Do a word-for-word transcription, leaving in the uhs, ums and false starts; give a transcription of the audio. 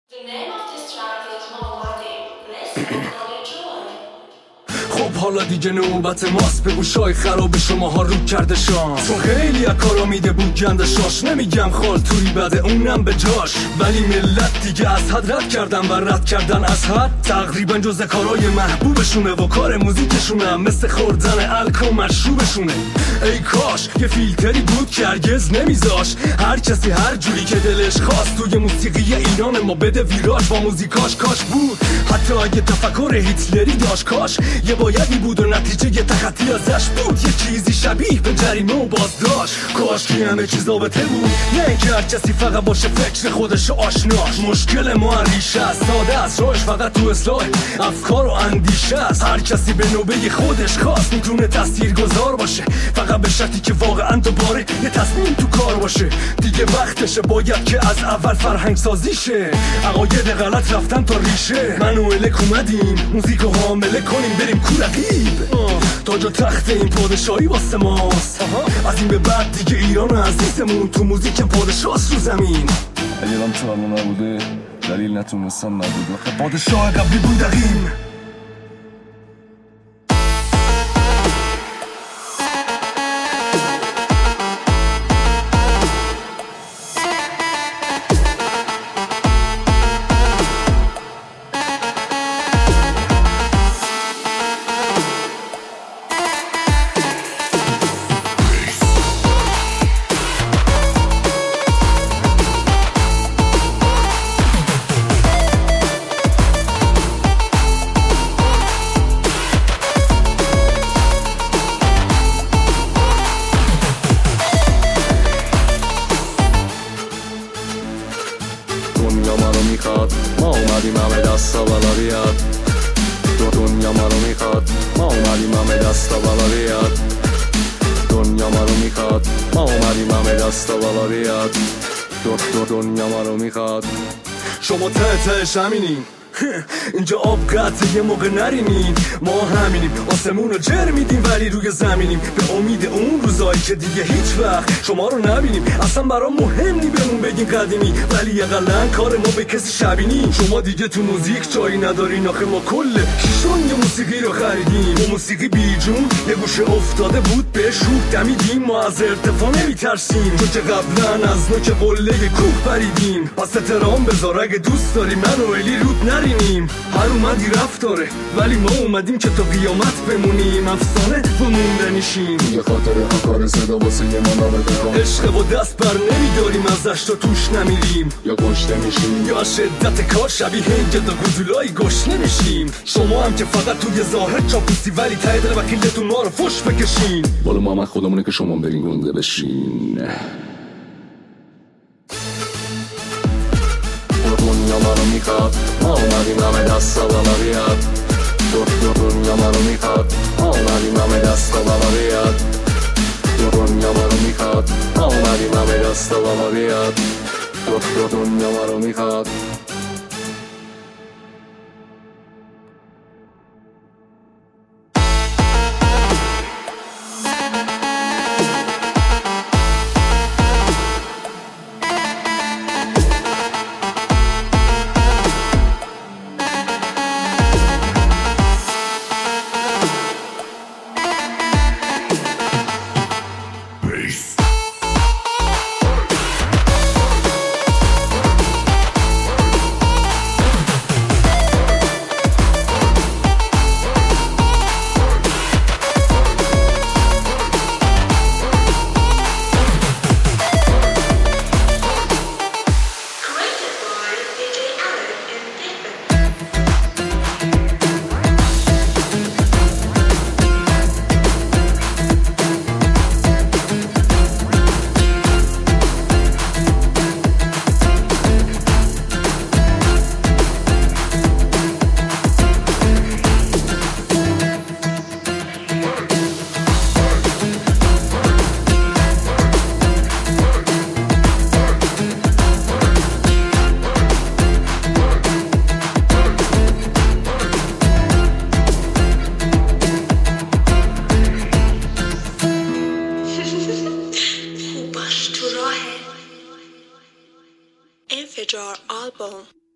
The name of this track is Mohammadi. Let's call it joy. خب حالا دیگه نوبت ماست، به گوشای خراب شماها رو کرده شانس، چون خیلی از کارا میده بود گنده شاش. نمیگم خال توری بده اونم به جاش، ولی ملت دیگه از حد رد کردن و رد کردن از حد تقریبا جز کارای محبوبشونه و کار موزیکشونه مثل خوردن الکل مشروبشونه. ای کاش یه فیلتری بود که هرگز نمیذاش هر کسی هر جوری که دلش خواست توی موسیقی ایران ما بده ویراج با موزیکاش. کاش بود حتی اگه تفکر هیتلری داشت، کاش یه بایدی بود و نتیجه یه تخطی ازش بود، یه چیزی شبیه به جریمه و بازداشت. کاش که همه چیز ضابطه بود، نه اینکه هر کسی فقط باشه فکر خودش آشناش. مشکل ما ریشه است، ساده است، راهش فقط تو اصلاح افکار و اندیشه است. هر کسی به نوبه خودش خاص میتونه تاثیرگذار باشه، فقط به شرطی که واقعا دوباره یه تصمیم تو کار باشه. دیگه وقتشه باید که از اول فرهنگ سازی شه، عقاید غلط رفتن تا ریشه. من و الک اومدیم موزیکو حامله کنیم بریم کو رقیب، تاج و تخت این پادشاهی واسه ماست. از این به بعد دیگه ایران عزیزمون تو موزیک پادشاهست رو زمین. اگه من تو همون نبوده دلیل نتونستم نبوده، آخه پادشاه قبلی بودیم. دنیا منو میخواد، ما اومدیم همه دستا بالا بیاد. دنیا منو میخواد، ما اومدیم همه دستا بالا بیاد. دنیا منو میخواد، ما اومدیم همه دستا بالا بیاد. دنیا منو میخواد. شما ته تهش همینین، اینجا آب قطعه یه موقع نرینیم. ما همینیم، آسمون رو جر میدیم ولی روی زمینیم، به امید اون روزایی که دیگه هیچ وقت شما رو نبینیم. اصلا برام مهم نی بهمون بگین قدیمی، ولی اقلن کار ما به کسی شبینی. شما دیگه تو موزیک جایی ندارین، آخه ما کل شیشون یه موسیقی رو خریدیم. و موسیقی بیجون یه گوشه افتاده بود به شوک دمیدیم. ما از ارتفاع نمیترسیم، چون که قبلا از نوک قله کوه پریدیم. پس احترام بذار اگه دوست داری من و الی رود نریم. هر اومدی رفت داره، ولی ما اومدیم که تا قیامت بمونیم. افسانه و موندنیشیم، یه خاطر کار صدا واسه یه منامه بکن. عشق و دست بر نمیداریم ازش تا توش نمیریم، یا گشته میشیم یا شدت کار شبیه گدا گودولای گشنه میشیم. شما هم که فقط توی ظاهر چاپوسی، ولی ته دل وکیلتون ما رو فش بکشین. بالا ما من خودمونه که شما برین گنده بشین. دنیا منو میخواد، ما اومدیم همه دستا بالا بیاد. دنیا منو میخواد، ما اومدیم همه دستا بالا بیاد. دنیا منو میخواد، ما اومدیم همه دستا بالا بیاد. دنیا منو میخواد. Enfajar album.